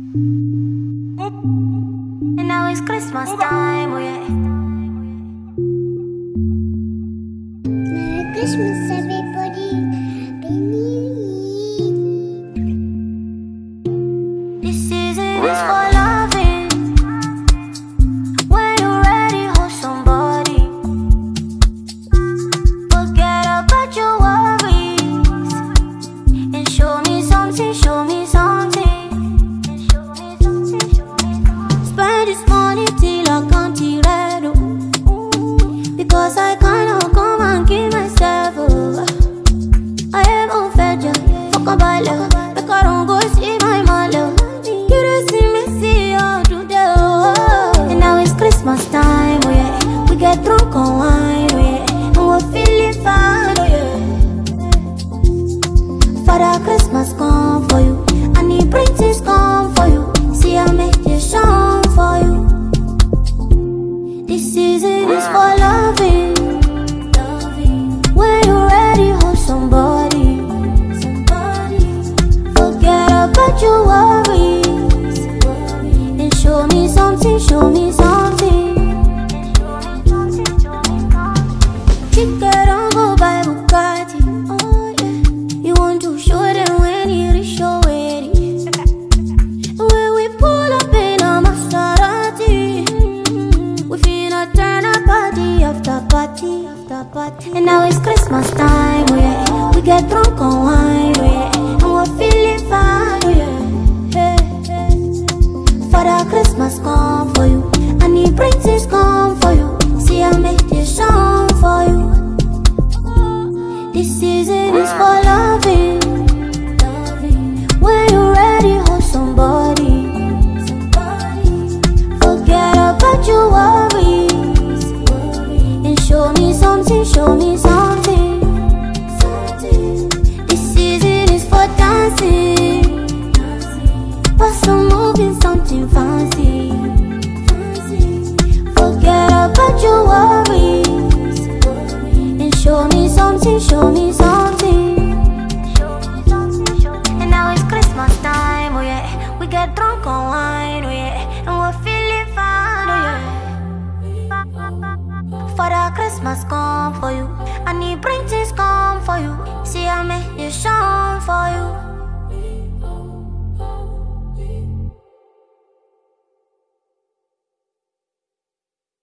And now it's Christmas time, oh yeah. Merry Christmas, everybody. Happy New Year. This season is for loving. When you're ready, hold somebody. Forget about your worries and show me something, show me something. Spend this money till I can't eat red, because I cannot come and give myself. I am on fedja, fuck a baller, make I don't go see my mother. You don't see me see you today, and now it's Christmas time, oh yeah. We get drunk on wine, oh yeah, and we're feeling fine, oh yeah. Father Christmas come for you, and the princess come for you. See I make this song for you. This season is for loving. When you're ready, hold somebody. Forget about your worries and show me something, show me something. Chica, don't go buy Bugatti, oh yeah. You want to show them when you reach your wedding. When we pull up in a Maserati, we finna turn a party after party after party. And now it's Christmas time, oh yeah. We get drunk on wine, oh yeah, and we're feeling fine, oh yeah. Hey, hey. Father Christmas come for you, and the princess come for you. See I make this song for you. This season is for loving. When you're ready, hold somebody. Forget about your worries and show me something, show me something. This season is for dancing, but some moving, something fancy. Forget about your worries and show me something, show me something. And now it's Christmas time, oh yeah. We get drunk on wine, oh yeah, and we're feeling fine, oh yeah. Father Christmas come for you, and the princess come for you. See I make this song for you.